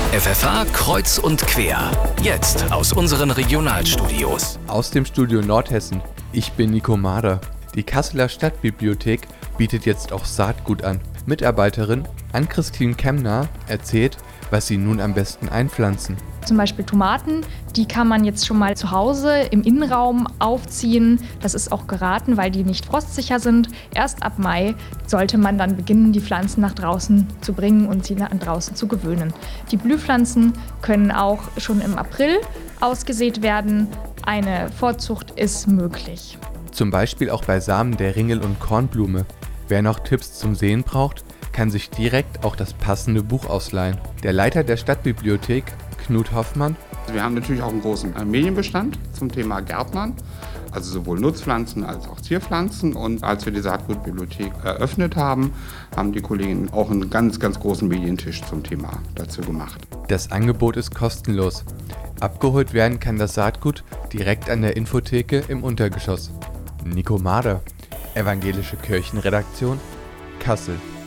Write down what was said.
FFH kreuz und quer. Jetzt aus unseren Regionalstudios. Aus dem Studio Nordhessen. Ich bin Nico Mader. Die Kasseler Stadtbibliothek bietet jetzt auch Saatgut an. Mitarbeiterin Ann-Christine Kemner erzählt, was sie nun am besten einpflanzen. Zum Beispiel Tomaten, die kann man jetzt schon mal zu Hause im Innenraum aufziehen. Das ist auch geraten, weil die nicht frostsicher sind. Erst ab Mai sollte man dann beginnen, die Pflanzen nach draußen zu bringen und sie an draußen zu gewöhnen. Die Blühpflanzen können auch schon im April ausgesät werden. Eine Vorzucht ist möglich. Zum Beispiel auch bei Samen der Ringel- und Kornblume. Wer noch Tipps zum Säen braucht, kann sich direkt auch das passende Buch ausleihen. Der Leiter der Stadtbibliothek, Knut Hoffmann: Wir haben natürlich auch einen großen Medienbestand zum Thema Gärtnern, also sowohl Nutzpflanzen als auch Zierpflanzen. Und als wir die Saatgutbibliothek eröffnet haben, haben die Kollegen auch einen ganz, ganz großen Medientisch zum Thema dazu gemacht. Das Angebot ist kostenlos. Abgeholt werden kann das Saatgut direkt an der Infotheke im Untergeschoss. Nico Mader, Evangelische Kirchenredaktion, Kassel.